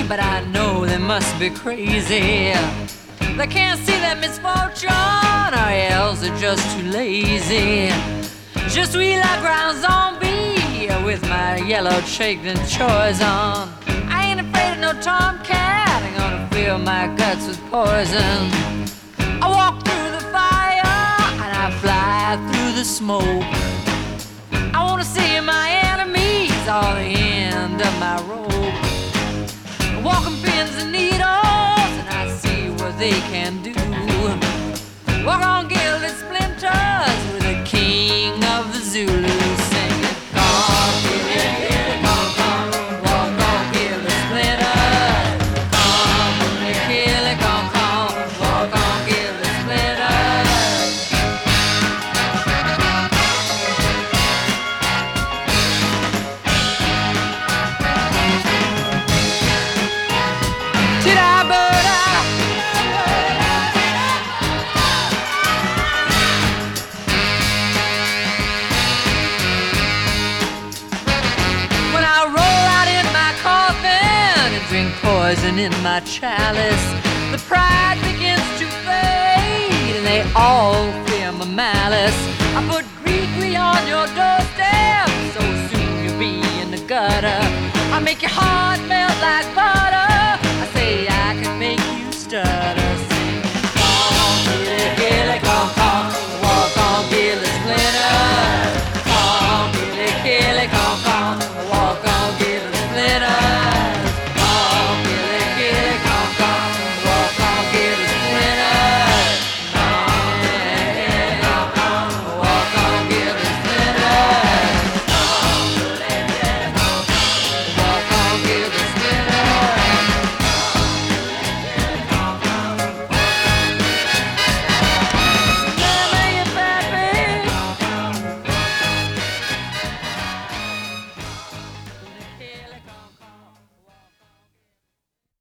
but I know they must be crazy. They can't see that misfortune, or else they're just too lazy. Je suis la grande zombie with my yellow cheeked and choice on. I ain't afraid of no tomcat, I'm gonna fill my guts with poison. I walk through the fire and I fly through the smoke. I wanna see my enemies all the end of my rope. Walking pins and needles and I see what they can do. Walk on gilded splinters with the king of the Zulus singing, come, come, come, walk on gilded splinters. Come, kill it, come, walk on gilded splinters. When I roll out in my coffin and drink poison in my chalice, the pride begins to fade and they all fear my malice. I put gree on your doorstep, so soon you'll be in the gutter. I make your heart melt like butter.